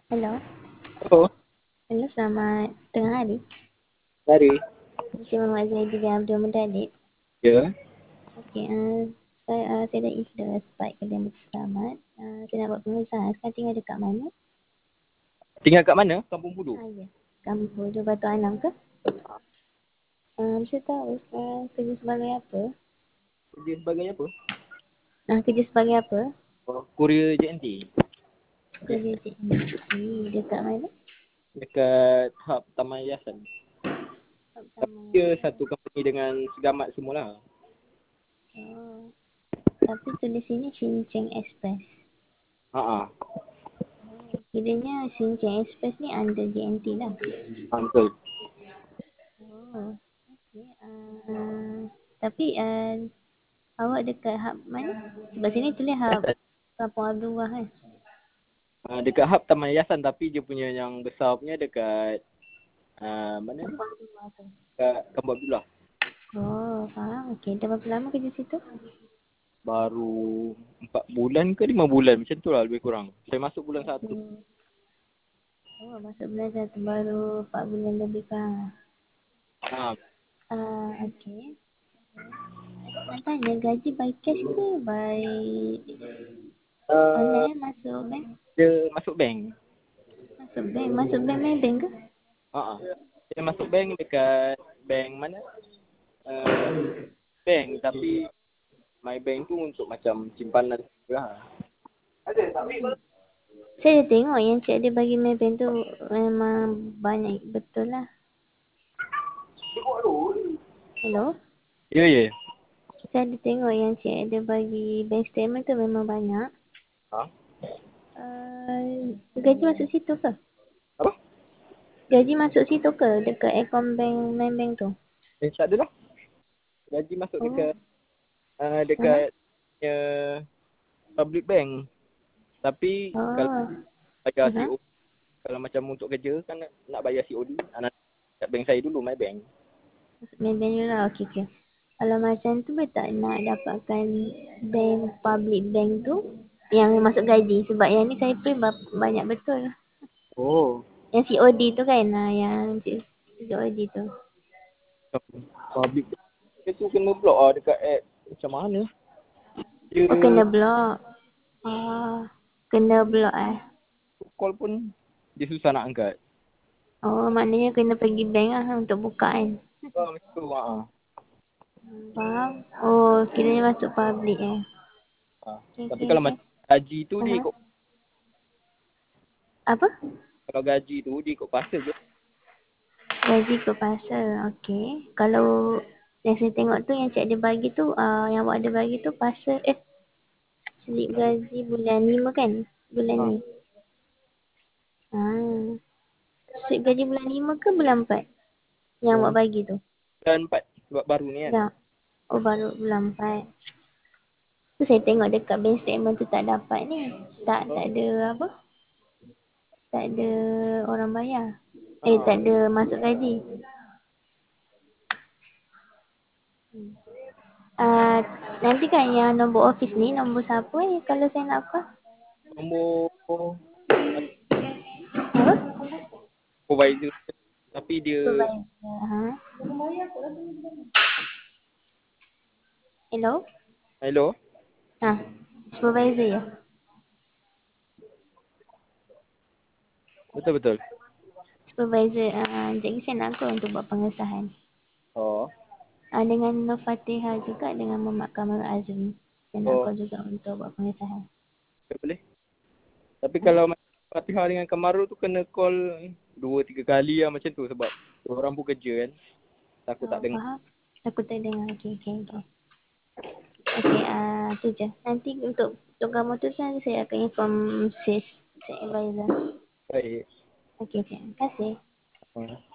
Hello. Oh, Hello, selamat tengah hari. mari. Saya Muhammad Zaidi bin Abdul Mudalib. Ya. Okey, saya dah ikhlas baik keadaan berselamat. Saya nak buat pengesahan. Sekarang tinggal dekat mana? Tinggal kat mana? Kampung Pudu. Ya. Kampung Pudu Batu Anam ke? Saya tahu sekarang kerja sebagai apa? Kerja sebagai apa? Kerja sebagai apa? Oh, Korea JNT. Kerja JNT. Dekat mana? Dekat hub Taman Yayasan. Sama. Dia satu company dengan Segamat semualah. Oh. Tapi tulis sini Shinceng Express. Ha. Kiranya Shinceng Express ni under JNT lah. Betul. Oh. Okay. Tapi awak dekat hub mana? Sebab sini tulis hub Yayasan. Kampung Abdullah kan? Dekat hub Taman Yayasan tapi dia punya yang besar punya dekat mana ni? Kampung Abdullah tu. Dekat Kampung Abdullah. Oh, faham. Okey, dah berapa lama kerja situ? Baru 4 bulan ke 5 bulan macam tu lah lebih kurang. Saya masuk bulan 1. Hmm. Oh, masuk bulan satu baru 4 bulan lebih kurang lah. Ha. Okey. Nak tanya gaji by cash ke by Uh, online masuk bank? dia masuk bank. Masuk bank main bank ke? Ha. Dia masuk bank dekat bank mana? Bank tapi my bank tu untuk macam simpanan lah. Saya dah tengok yang cik ada bagi main bank tu memang banyak betul lah. Hello? Ya, ya. Saya ada tengok yang cik ada bagi bank statement tu memang banyak. Ha? Gaji masuk situ ke? Apa? Gaji masuk situ ke? Dekat akaun bank, main bank tu? Tak ada lah. Gaji masuk Oh. dekat public bank. Tapi kalau Oh. bayar COD, kalau macam untuk kerja kan nak bayar COD, nak kat bank saya dulu, my bank. Main bank dulu lah. Okey, okey. Kalau macam tu betul tak nak dapatkan bank, public bank tu yang masuk gaji. Sebab yang ni saya pay banyak betul. Oh. Yang COD tu kan, yang COD tu. Public bank. Dia tu kena block lah dekat app. Macam mana? Dia Oh, kena block. Kena block call pun dia susah nak angkat. Oh, maknanya kena pergi bank lah untuk buka kan. Macam tu. Ha. Faham? Oh, kiranya masuk public Ha. Okay, Tapi okay, kalau okay. macam gaji tu dia ikut, Apa? kalau gaji tu dia ikut fasa je. Gaji ke pasal. Okay. Kalau yang saya tengok tu yang cik ada bagi tu, yang awak ada bagi tu pasal, slip gaji bulan 5 kan? Bulan Ha. ni. Slip gaji bulan 5 ke bulan 4? Yang awak bagi tu? Bulan 4 sebab baru ni kan. Ya. Oh, baru bulan 4. Tu saya tengok dekat bank statement tu tak dapat ni. Tak ada apa? Tak ada orang bayar. Tak ada masuk gaji. Nanti kan yang nombor office ni, nombor siapa kalau saya nak apa? Nombor Apa? supervisor tapi dia Supervisor. Hello? hello. Supervisor ya? Betul betul. Supervisor, jadi saya nak call untuk buat pengesahan. Oh. Dengan Nur Fatihah juga dengan Muhammad Kamal Azmi. Saya nak Oh, call juga untuk buat pengesahan. boleh. Tapi kalau macam Fatihah dengan Kamaru tu kena call 2-3 kali lah macam tu sebab orang pun kerja kan. Takut tak Oh, dengar. faham? Aku tak dengar. Okay. Okay, tu je. Nanti untuk kamu tu nanti saya akan inform sis, saya advisor. Baik. Okay. Terima kasih. Ha.